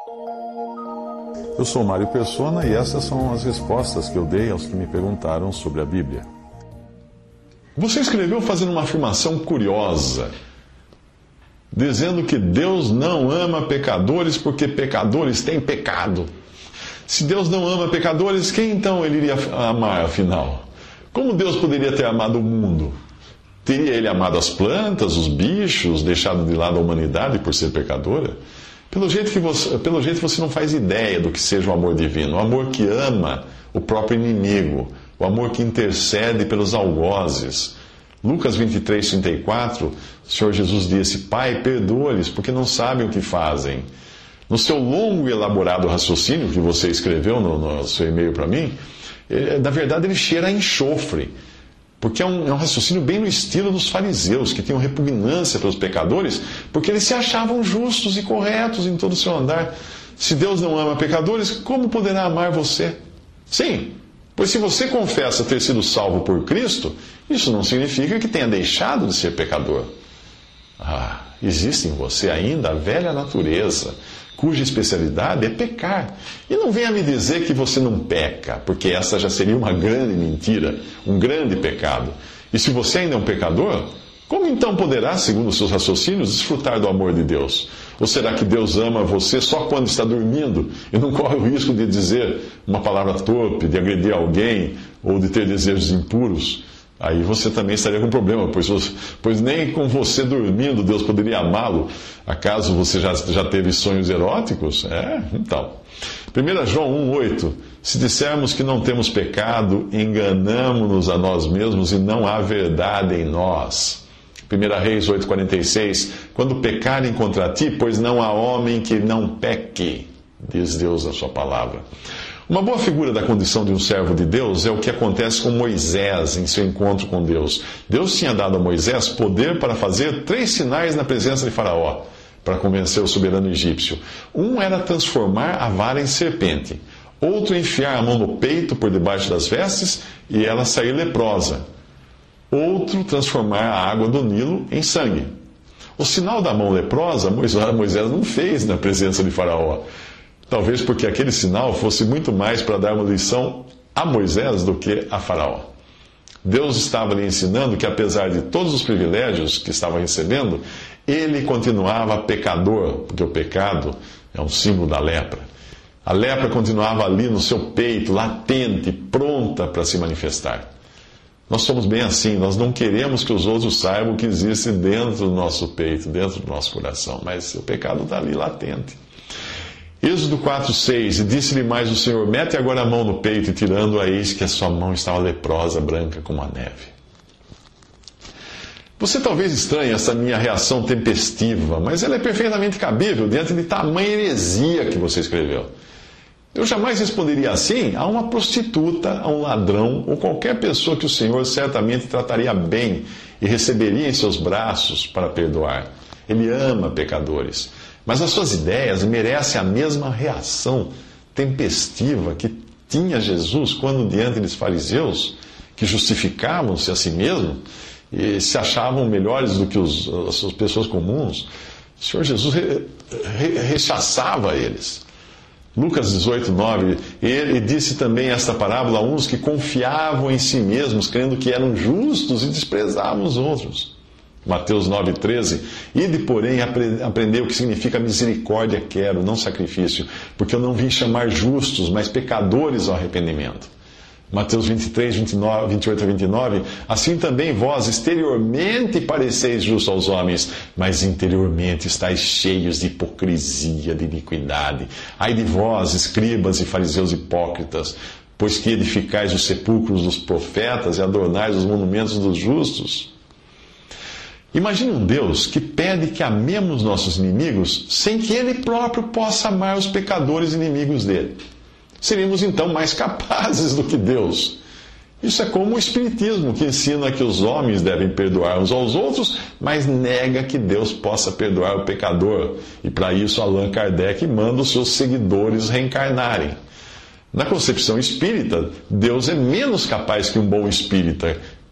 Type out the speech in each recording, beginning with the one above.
Eu sou Mário Persona e essas são as respostas que eu dei aos que me perguntaram sobre a Bíblia. Você escreveu fazendo uma afirmação curiosa, dizendo que Deus não ama pecadores porque pecadores têm pecado. Se Deus não ama pecadores, quem então ele iria amar, afinal? Como Deus poderia ter amado o mundo? Teria ele amado as plantas, os bichos, deixado de lado a humanidade por ser pecadora? Pelo jeito você não faz ideia do que seja o amor divino. O amor que ama o próprio inimigo. O amor que intercede pelos algozes. Lucas 23, 34, o Senhor Jesus disse: Pai, perdoa-lhes, porque não sabem o que fazem. No seu longo e elaborado raciocínio que você escreveu no seu e-mail para mim, na verdade ele cheira a enxofre. Porque é um raciocínio bem no estilo dos fariseus, que tinham repugnância pelos pecadores, porque eles se achavam justos e corretos em todo o seu andar. Se Deus não ama pecadores, como poderá amar você? Sim, pois se você confessa ter sido salvo por Cristo, isso não significa que tenha deixado de ser pecador. Existe em você ainda a velha natureza, cuja especialidade é pecar. E não venha me dizer que você não peca, porque essa já seria uma grande mentira, um grande pecado. E se você ainda é um pecador, como então poderá, segundo os seus raciocínios, desfrutar do amor de Deus? Ou será que Deus ama você só quando está dormindo e não corre o risco de dizer uma palavra torpe, de agredir alguém ou de ter desejos impuros? Aí você também estaria com problema, pois nem com você dormindo Deus poderia amá-lo. Acaso você já teve sonhos eróticos? Então. 1 João 1,8: Se dissermos que não temos pecado, enganamo-nos a nós mesmos e não há verdade em nós. 1 Reis 8,46: Quando pecarem contra ti, pois não há homem que não peque, diz Deus na sua palavra. Uma boa figura da condição de um servo de Deus é o que acontece com Moisés em seu encontro com Deus. Deus tinha dado a Moisés poder para fazer 3 sinais na presença de Faraó, para convencer o soberano egípcio. Um era transformar a vara em serpente. Outro, enfiar a mão no peito por debaixo das vestes e ela sair leprosa. Outro, transformar a água do Nilo em sangue. O sinal da mão leprosa, Moisés não fez na presença de Faraó. Talvez porque aquele sinal fosse muito mais para dar uma lição a Moisés do que a Faraó. Deus estava lhe ensinando que, apesar de todos os privilégios que estava recebendo, ele continuava pecador, porque o pecado é um símbolo da lepra. A lepra continuava ali no seu peito, latente, pronta para se manifestar. Nós somos bem assim, nós não queremos que os outros saibam o que existe dentro do nosso peito, dentro do nosso coração, mas o pecado está ali latente. Êxodo 4,6: E disse-lhe mais o Senhor: Mete agora a mão no peito, e tirando-a, eis que a sua mão estava leprosa, branca como a neve. Você talvez estranhe essa minha reação tempestiva, mas ela é perfeitamente cabível diante de tamanha heresia que você escreveu. Eu jamais responderia assim a uma prostituta, a um ladrão ou qualquer pessoa que o Senhor certamente trataria bem e receberia em seus braços para perdoar. Ele ama pecadores. Mas as suas ideias merecem a mesma reação tempestiva que tinha Jesus quando, diante dos fariseus, que justificavam-se a si mesmos e se achavam melhores do que as pessoas comuns, o Senhor Jesus rechaçava eles. Lucas 18:9, ele disse também esta parábola a uns que confiavam em si mesmos, crendo que eram justos e desprezavam os outros. Mateus 9,13, ide, porém, aprender o que significa misericórdia quero, não sacrifício, porque eu não vim chamar justos, mas pecadores ao arrependimento. Mateus 23, 28 a 29, assim também vós exteriormente pareceis justos aos homens, mas interiormente estáis cheios de hipocrisia, de iniquidade. Ai de vós, escribas e fariseus hipócritas, pois que edificais os sepulcros dos profetas e adornais os monumentos dos justos. Imagine um Deus que pede que amemos nossos inimigos sem que Ele próprio possa amar os pecadores inimigos dele. Seríamos então mais capazes do que Deus. Isso é como o Espiritismo, que ensina que os homens devem perdoar uns aos outros, mas nega que Deus possa perdoar o pecador. E para isso Allan Kardec manda os seus seguidores reencarnarem. Na concepção espírita, Deus é menos capaz que um bom espírita,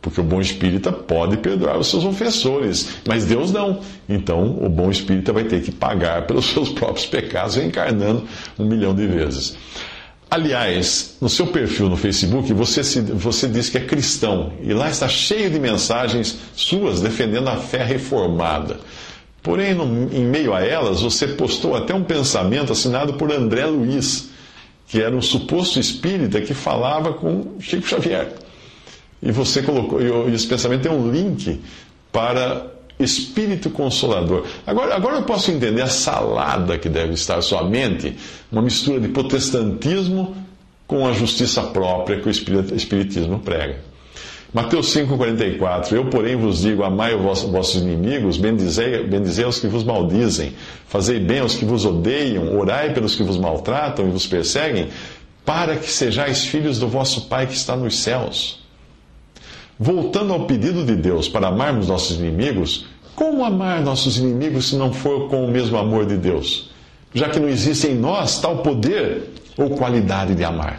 Porque o bom espírita pode perdoar os seus ofensores, mas Deus não. Então, o bom espírita vai ter que pagar pelos seus próprios pecados, reencarnando 1 milhão de vezes. Aliás, no seu perfil no Facebook, você diz que é cristão, e lá está cheio de mensagens suas defendendo a fé reformada. Porém, em meio a elas, você postou até um pensamento assinado por André Luiz, que era um suposto espírita que falava com Chico Xavier. E você colocou, e esse pensamento tem um link para Espírito Consolador. Agora eu posso entender a salada que deve estar em sua mente, uma mistura de protestantismo com a justiça própria que o Espiritismo prega. Mateus 5,44: Eu, porém, vos digo, amai os vossos inimigos, bendizei aos que vos maldizem, fazei bem aos que vos odeiam, orai pelos que vos maltratam e vos perseguem, para que sejais filhos do vosso Pai que está nos céus. Voltando ao pedido de Deus para amarmos nossos inimigos, como amar nossos inimigos se não for com o mesmo amor de Deus? Já que não existe em nós tal poder ou qualidade de amar.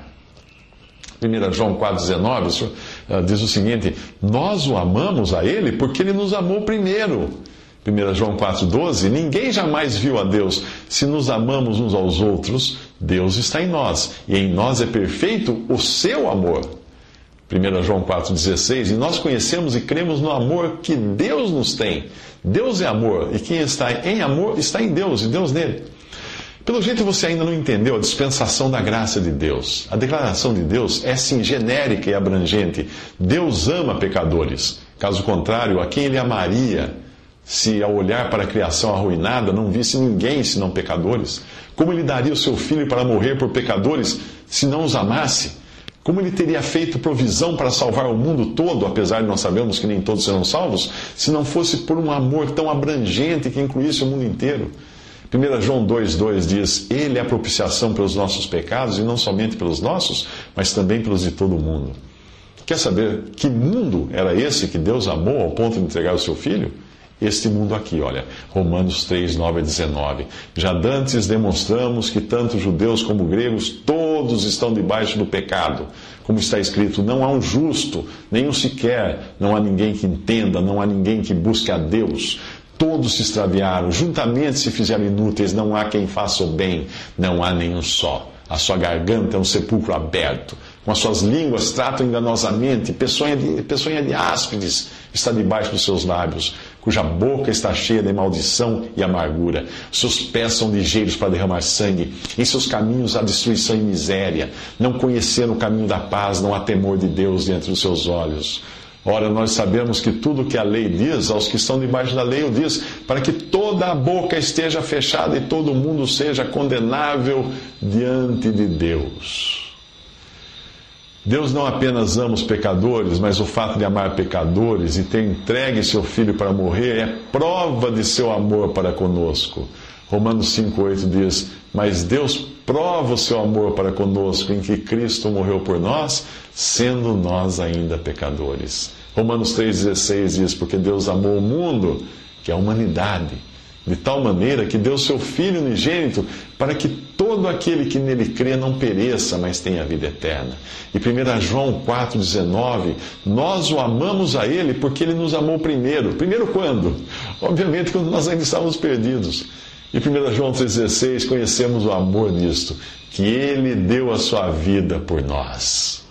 1 João 4,19 diz o seguinte: nós o amamos a Ele porque Ele nos amou primeiro. 1 João 4,12: ninguém jamais viu a Deus. Se nos amamos uns aos outros, Deus está em nós, e em nós é perfeito o seu amor. 1 João 4,16: e nós conhecemos e cremos no amor que Deus nos tem. Deus é amor, e quem está em amor está em Deus, e Deus nele. Pelo jeito você ainda não entendeu a dispensação da graça de Deus. A declaração de Deus é sim genérica e abrangente. Deus ama pecadores. Caso contrário, a quem Ele amaria se ao olhar para a criação arruinada não visse ninguém senão pecadores? Como Ele daria o seu Filho para morrer por pecadores se não os amasse? Como Ele teria feito provisão para salvar o mundo todo, apesar de nós sabemos que nem todos serão salvos, se não fosse por um amor tão abrangente que incluísse o mundo inteiro? 1 João 2,2 diz: Ele é a propiciação pelos nossos pecados, e não somente pelos nossos, mas também pelos de todo o mundo. Quer saber que mundo era esse que Deus amou ao ponto de entregar o seu Filho? Este mundo aqui, olha, Romanos 3,9-19. Já dantes demonstramos que tanto judeus como gregos, todos estão debaixo do pecado. Como está escrito: não há um justo, nenhum sequer, não há ninguém que entenda, não há ninguém que busque a Deus. Todos se extraviaram, juntamente se fizeram inúteis, não há quem faça o bem, não há nenhum só. A sua garganta é um sepulcro aberto, com as suas línguas tratam enganosamente, peçonha de áspides está debaixo dos seus lábios, cuja boca está cheia de maldição e amargura. Seus pés são ligeiros para derramar sangue, em seus caminhos há destruição e miséria. Não conheceram o caminho da paz, não há temor de Deus diante dos seus olhos. Ora, nós sabemos que tudo que a lei diz, aos que estão debaixo da lei o diz, para que toda a boca esteja fechada e todo mundo seja condenável diante de Deus. Deus não apenas ama os pecadores, mas o fato de amar pecadores e ter entregue seu Filho para morrer é prova de seu amor para conosco. Romanos 5,8 diz: mas Deus prova o seu amor para conosco em que Cristo morreu por nós, sendo nós ainda pecadores. Romanos 3,16 diz: porque Deus amou o mundo, que é a humanidade, de tal maneira que deu seu Filho unigênito, para que todo aquele que nele crê não pereça, mas tenha vida eterna. E 1 João 4,19: nós o amamos a Ele porque Ele nos amou primeiro. Primeiro quando? Obviamente quando nós ainda estávamos perdidos. E 1 João 3,16: conhecemos o amor nisto, que Ele deu a sua vida por nós.